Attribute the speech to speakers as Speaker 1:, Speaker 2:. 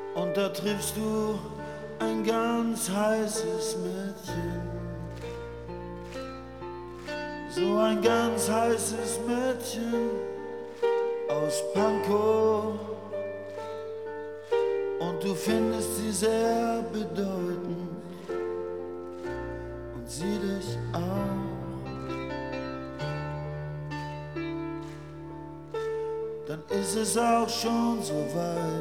Speaker 1: Und da triffst du ein ganz heißes Mädchen, so ein ganz heißes Mädchen aus Pankow. Und du findest sie sehr bedeutend und sie dich auch. Dann ist es auch schon so weit.